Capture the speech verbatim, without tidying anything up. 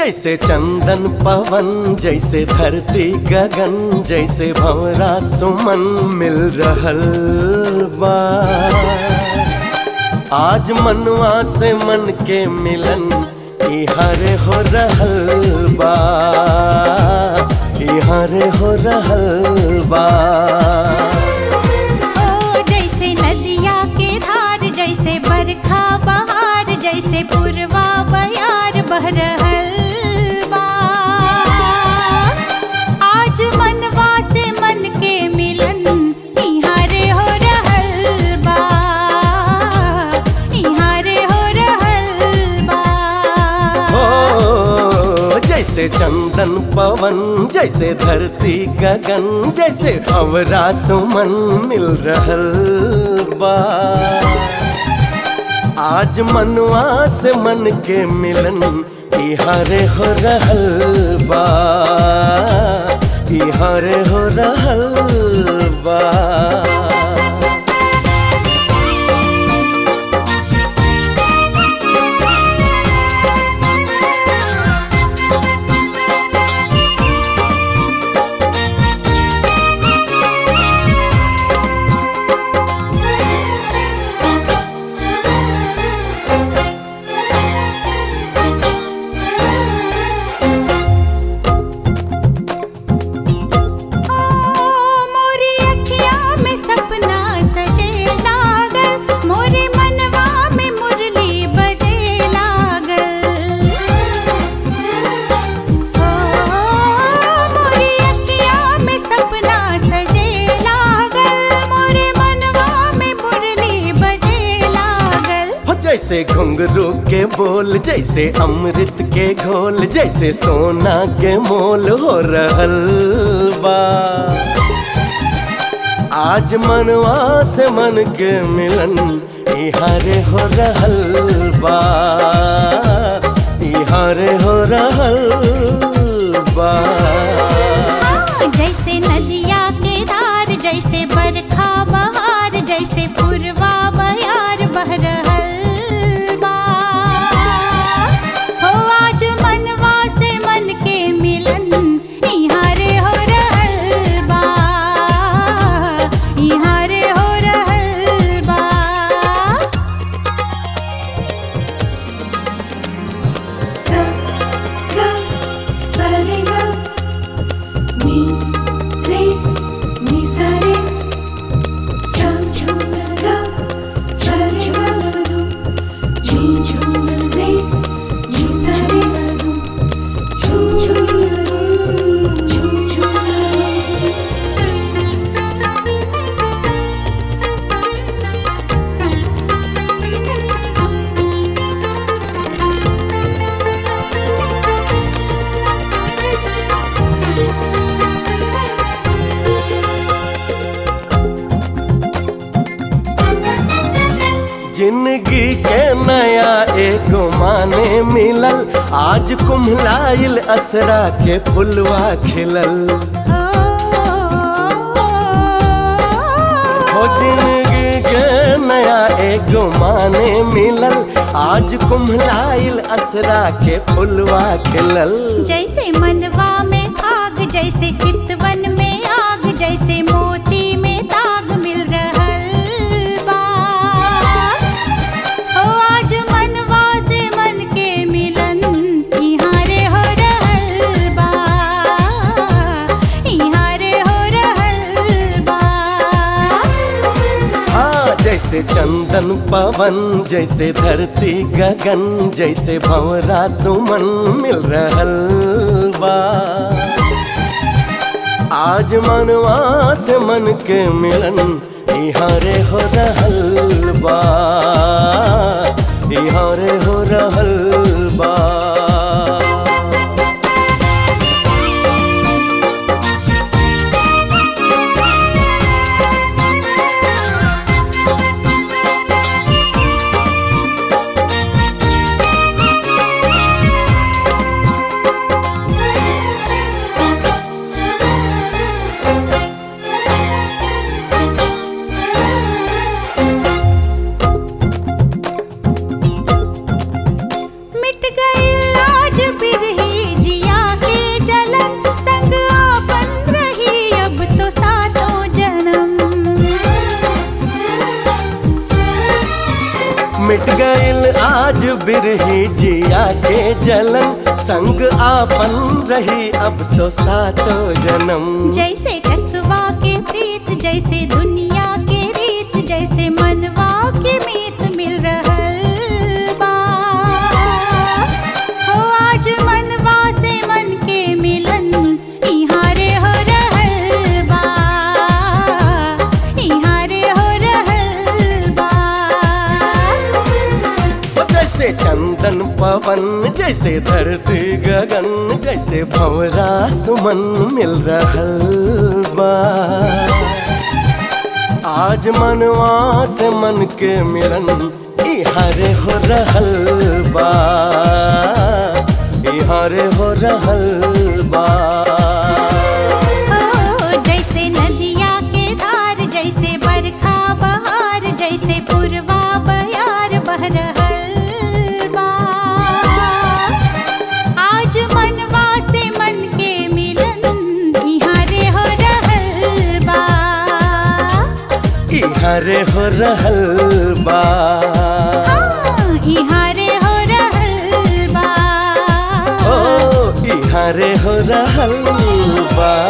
जैसे चंदन पवन, जैसे धरती गगन, जैसे भंवरा सुमन मिल रहल बा। आज मनवा से मन के मिलन इहारे हो रहल बा, इहारे हो रहल बा। ओ जैसे नदिया के धार, जैसे बरखा बहार, जैसे पुरवा बयार बह रहल बा। आज मनवा से मन के मिलन इहारे हो रहल बा, इहारे हो रहल बा। ओ जैसे चंदन पवन, जैसे धरती गगन, जैसे भंवरा सुमन मिल रहल बा। आज मनवा से मन के मिलन इहारे हो रहल बा, इहारे हो रहल बा। जैसे घुंघरू के बोल, जैसे अमृत के घोल, जैसे सोना के मोल हो रहल बा। आज मनवा से मन के मिलन इहारे हो रहल बा, इहारे हो रहल बा। जैसे नदिया के धार, जैसे बरखा बहार, जैसे पुरवा बयार बह रहल बा। हो आज मनवा से मन के मिलन इहारे हो रहल बा, इहारे हो रहल बा। सा गा सा रे गा नी रे नी सा रे सा झूम गा सा रे गा जी झूम रे जी सा रे झूम झूम झूम झूम। जिंदगी के नया एगो माने मिलल, आज कुम्हलाइल असरा के फुलवा खिलल। हो जिंदगी के नया एगो माने मिलल, आज कुम्हलाइल असरा के फुलवा खिलल। जैसे मनवा में आग, जैसे चितवन में आग, जैसे मोती में दाग मिल रहल बा। ओ आज मनवा से मन के मिलन इहारे हो रहल बा, इहारे हो रहल बा। हाँ जैसे चंदन पवन, जैसे धरती गगन, जैसे भंवरा सुमन मिल रहल बा। आज मनवा से मन के मिलन इहारे हो रहल बा, इहारे हो रहल बा। मिट गए आज बिरही जिया के जलन संग आपन रही अब तो सातो जन्म। जैसे टकवा के प्रीत जैसे दुनिया के रीत जैसे मनवा के मीत मिल रहल बा। हो आज मनवा से मन के मिलन इहाँ रे हो रहल बा, इहाँ रे हो रहल बा। जैसे चंदन पवन जैसे धरती गगन जैसे भंवरा सुमन मिल रहल बा। आज मनवा से मन के मिलन इहाँ रे हो रहल बा, इहाँ रे हो रहल बा। ओ जैसे नदिया के धार जैसे बरखा बहार जैसे पुरवा बयार बह रहल बा। आज मनवा से मन के मिलन इहाँ रे हो रहल बा, इहाँ रे हो रहल बा। हाँ, इहाँ रे हो रहल बा। ओ इहाँ रे हो रहल बा।